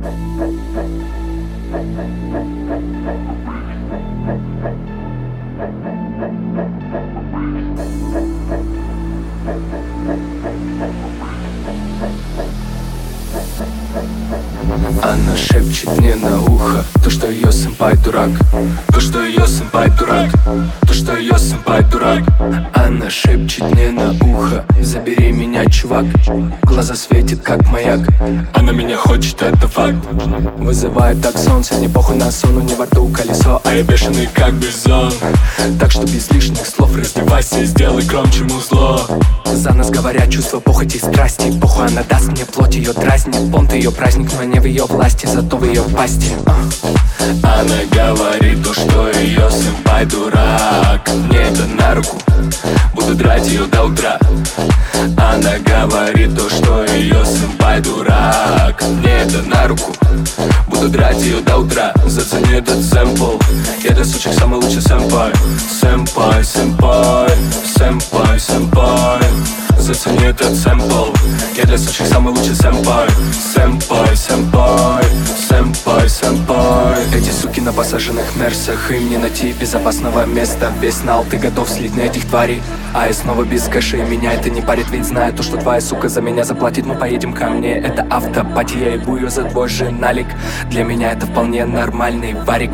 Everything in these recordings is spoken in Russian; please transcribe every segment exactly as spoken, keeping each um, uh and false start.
Она шепчет мне на ухо то, что ее сэмпай дурак, то, что ее сэмпай дурак, то, что ее сэмпай дурак. Она шепчет мне на ухо: забери меня, чувак. Глаза светит, как маяк. Она меня хочет, это факт. Вызывает так солнце, не похуй на сон. У не во рту колесо, а я бешеный, как бизон. Так что без лишних слов раздевайся и сделай громче музло. За нас говорят чувства похоти и страсти. Похуй, она даст мне плоть, ее дразнит. Понт ее праздник, но не в ее власти, зато в ее пасти. Она говорит то, что ее сэмпай дурак. Мне это на руку, буду драть ее до утра. Она говорит то, что ее сэмпай дурак. Мне это на руку, буду драть ее до утра. Зацени этот сэмпл, я для сучек самый лучший сэмпай. Сэмпай, сэмпай, сэмпай, сэмпай. Зацени этот сэмпл, я для сучек самый лучший сэмпай. Сэмпай, сэмпай, сэмпай, сэмпай. Эти суки на посаженных мерсах, им не найти безопасного места. Весь знал, ты готов слить на этих тварей, а я снова без кэша, и меня это не парит. Ведь знаю то, что твоя сука за меня заплатит. Мы поедем ко мне, это автопати. Я ебу ее за твой же налик. Для меня это вполне нормальный варик.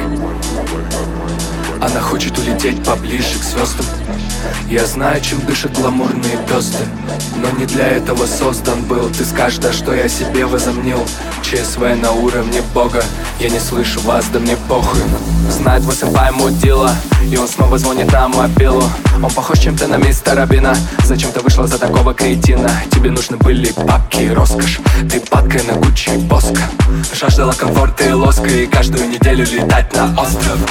Она хочет улететь поближе к звездам. Я знаю, чем дышат гламурные пёсты, но не для этого создан был. Ты скажешь, да что я себе возомнил. ЧСВ на уровне бога. Я не слышу вас, да мне похуй. Знает твой сэмпай мудила, и он снова звонит на мобилу. Он похож чем-то на мистера Бина. Зачем ты вышла за такого кретина? Тебе нужны были бабки и роскошь. Ты падкой на Гуччи и Боско. Жаждала комфорта и лоска, и каждую неделю летать на остров.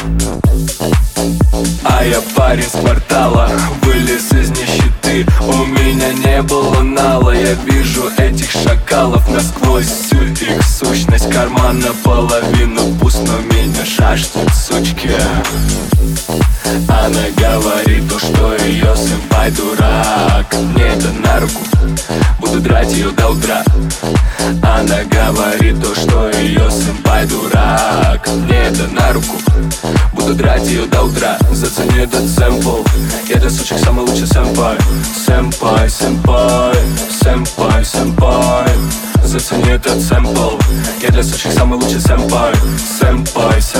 А я парень с квартала, вылез из нищеты. У меня не было нала. Я вижу этих шакалов насквозь, всю их сущность. Карман наполовину пуст, но меня жаждут сучки. Она говорит то, что ее сэмпай дурак. Мне это на руку, буду драть ее до утра. Она говорит то, что ее сэмпай дурак. Мне это на руку, буду драть ее до утра. Зацени этот сэмпл, я для сучек самый лучший сэмпай. Сэмпай, сэмпай, сэмпай, сэмпай. Зацени этот сэмпл, я для сучек самый лучший сэмпай. Сэмпай, сэмпай.